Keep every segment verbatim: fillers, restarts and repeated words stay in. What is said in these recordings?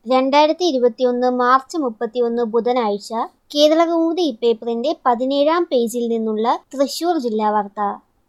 രണ്ടായിരത്തി ഇരുപത്തിയൊന്ന് മാർച്ച് മുപ്പത്തിയൊന്ന് ബുധനാഴ്ച കേരളകൗമുദി ഇപ്പേപ്പറിന്റെ പതിനേഴാം പേജിൽ നിന്നുള്ള തൃശൂർ ജില്ലാ വാർത്ത.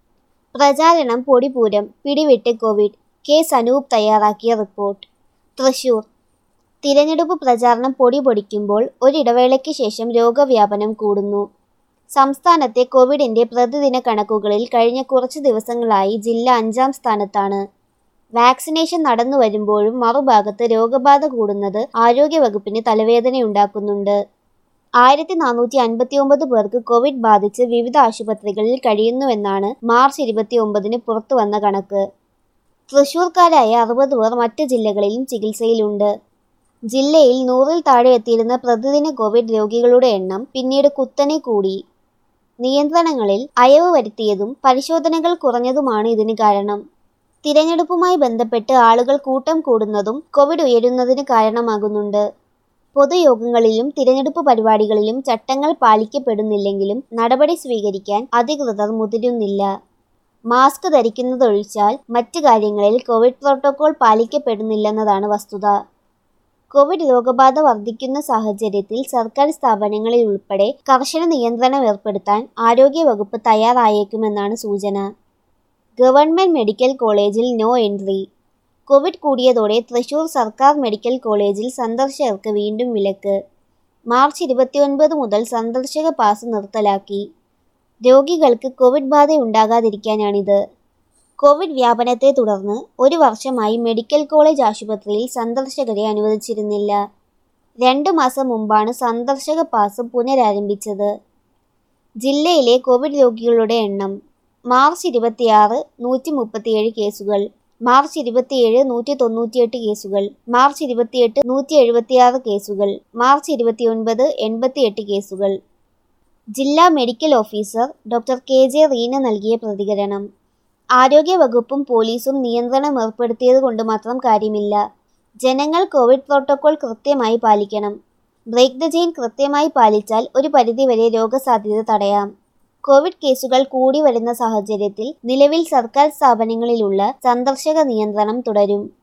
പ്രചാരണം പൊടിപൂരം, പിടിവിട്ട് കോവിഡ്. കെ സനൂപ് തയ്യാറാക്കിയ റിപ്പോർട്ട്. തൃശൂർ. തിരഞ്ഞെടുപ്പ് പ്രചാരണം പൊടിപൊടിക്കുമ്പോൾ ഒരിടവേളയ്ക്ക് ശേഷം രോഗവ്യാപനം കൂടുന്നു. സംസ്ഥാനത്തെ കോവിഡിന്റെ പ്രതിദിന കണക്കുകളിൽ കഴിഞ്ഞ കുറച്ചു ദിവസങ്ങളായി ജില്ല അഞ്ചാം സ്ഥാനത്താണ്. വാക്സിനേഷൻ നടന്നു വരുമ്പോഴും മറുഭാഗത്ത് രോഗബാധ കൂടുന്നത് ആരോഗ്യവകുപ്പിന് തലവേദനയുണ്ടാക്കുന്നുണ്ട്. ആയിരത്തി നാനൂറ്റി അൻപത്തി ഒമ്പത് പേർക്ക് കോവിഡ് ബാധിച്ച് വിവിധ ആശുപത്രികളിൽ കഴിയുന്നുവെന്നാണ് മാർച്ച് ഇരുപത്തി ഒമ്പതിന് പുറത്തുവന്ന കണക്ക്. തൃശൂർക്കാരായ അറുപത് പേർ മറ്റ് ജില്ലകളിലും ചികിത്സയിലുണ്ട്. ജില്ലയിൽ നൂറിൽ താഴെ എത്തിയിരുന്ന പ്രതിദിന കോവിഡ് രോഗികളുടെ എണ്ണം പിന്നീട് കുത്തനെ കൂടി. നിയന്ത്രണങ്ങളിൽ അയവ് വരുത്തിയതും പരിശോധനകൾ കുറഞ്ഞതുമാണ് ഇതിന് കാരണം. തിരഞ്ഞെടുപ്പുമായി ബന്ധപ്പെട്ട് ആളുകൾ കൂട്ടം കൂടുന്നതും കോവിഡ് ഉയരുന്നതിന് കാരണമാകുന്നുണ്ട്. പൊതുയോഗങ്ങളിലും തിരഞ്ഞെടുപ്പ് പരിപാടികളിലും ചട്ടങ്ങൾ പാലിക്കപ്പെടുന്നില്ലെങ്കിലും നടപടി സ്വീകരിക്കാൻ അധികൃതർ മുതിരുന്നില്ല. മാസ്ക് ധരിക്കുന്നതൊഴിച്ചാൽ മറ്റ് കാര്യങ്ങളിൽ കോവിഡ് പ്രോട്ടോകോൾ പാലിക്കപ്പെടുന്നില്ലെന്നതാണ് വസ്തുത. കോവിഡ് രോഗബാധ വർദ്ധിക്കുന്ന സാഹചര്യത്തിൽ സർക്കാർ സ്ഥാപനങ്ങളിൽ ഉൾപ്പെടെ കർശന നിയന്ത്രണം ഏർപ്പെടുത്താൻ ആരോഗ്യവകുപ്പ് തയ്യാറായേക്കുമെന്നാണ് സൂചന. ഗവൺമെന്റ് മെഡിക്കൽ കോളേജിൽ നോ എൻട്രി. കോവിഡ് കൂടിയതോടെ തൃശൂർ സർക്കാർ മെഡിക്കൽ കോളേജിൽ സന്ദർശകർക്ക് വീണ്ടും വിലക്ക്. മാർച്ച് ഇരുപത്തിയൊൻപത് മുതൽ സന്ദർശക പാസ് നിർത്തലാക്കി. രോഗികൾക്ക് കോവിഡ് ബാധയുണ്ടാകാതിരിക്കാനാണിത്. കോവിഡ് വ്യാപനത്തെ തുടർന്ന് ഒരു വർഷമായി മെഡിക്കൽ കോളേജ് ആശുപത്രിയിൽ സന്ദർശകരെ അനുവദിച്ചിരുന്നില്ല. രണ്ടു മാസം മുമ്പാണ് സന്ദർശക പാസ് പുനരാരംഭിച്ചത്. ജില്ലയിലെ കോവിഡ് രോഗികളുടെ എണ്ണം. മാർച്ച് ഇരുപത്തിയാറ് നൂറ്റി മുപ്പത്തിയേഴ് കേസുകൾ. മാർച്ച് ഇരുപത്തിയേഴ് നൂറ്റി തൊണ്ണൂറ്റിയെട്ട് കേസുകൾ. മാർച്ച് ഇരുപത്തിയെട്ട് നൂറ്റി എഴുപത്തിയാറ് കേസുകൾ. മാർച്ച് ഇരുപത്തിയൊൻപത് എൺപത്തിയെട്ട് കേസുകൾ. ജില്ലാ medical officer doctor K J Reena നൽകിയ പ്രതികരണം. ആരോഗ്യവകുപ്പും പോലീസും നിയന്ത്രണം ഏർപ്പെടുത്തിയത് കൊണ്ട് മാത്രം കാര്യമില്ല. ജനങ്ങൾ കോവിഡ് പ്രോട്ടോകോൾ കൃത്യമായി പാലിക്കണം. ബ്രേക്ക് ദ ചെയിൻ കൃത്യമായി പാലിച്ചാൽ ഒരു പരിധിവരെ രോഗസാധ്യത തടയാം. കോവിഡ് കേസുകൾ കൂടി വരുന്ന സാഹചര്യത്തിൽ നിലവിൽ സർക്കാർ സ്ഥാപനങ്ങളിലുള്ള സന്ദർശക നിയന്ത്രണം തുടരും.